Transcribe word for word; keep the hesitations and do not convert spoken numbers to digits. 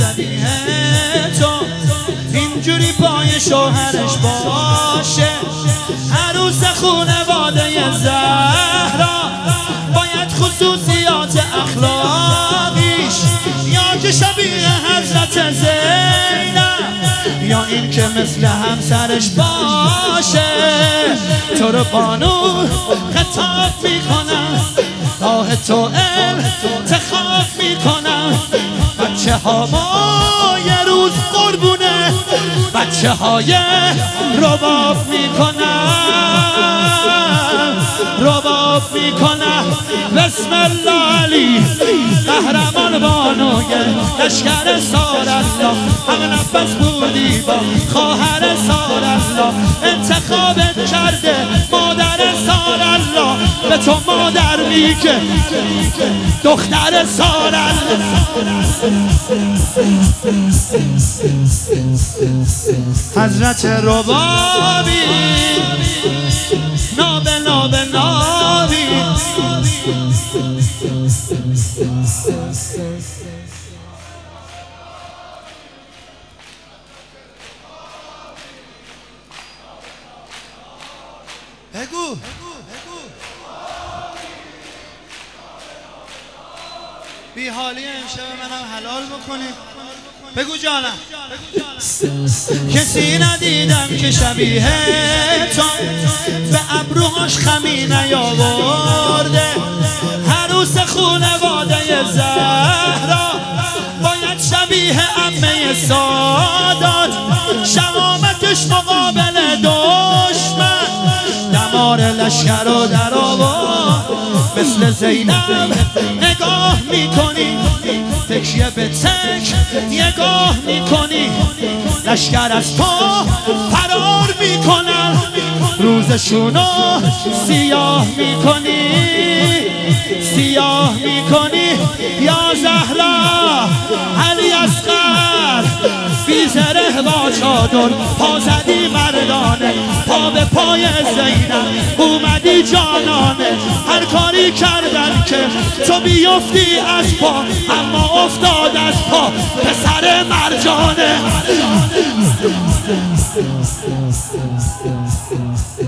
شبیه تو اینجوری پای شوهرش باشه. عروس خونواده زهرا باید خصوصیات اخلاقیش یا که شبیه حضرت زینب یا این که مثل همسرش باشه. تو رو قانون خطاب میکنم، راه تو انتخاب میکنم. بچه ها ما یه روز قربونه بچه های رباب میکنم، رباب میکنم. بسم الله علی قهرمان بانوی لشکر سارالله، همه نفس بودی با خواهر سارالله. انتخابت کرده مادر سارالله، به تو مادر میگه دختر سارالله. حضرت ربابی ناب ناب نابی. بگو بی حالی امشب منم حلال بکنی. بگو جانم. کسی ندیدم که شبیه تو به ابروهاش خمی نیاورده. عروس خونواده زهرا باید شبیه عمه سادات، شهامتش مقابل دشمن دمار لشکر رو در آورد. مثل زینب نگاه میکنی، تکیه به تک نگاه میکنی. لشکر از تو فرار میکنن، روزشونو سیاه میکنی، سیاه میکنی. یا زهرا علی اصغر بی زره با چادر پا زدی مردانه، پا به پای زینب اومدی جانانه. هر کاری کردن که تو بیفتی از پا، اما افتاد از پا پسر مرجانه.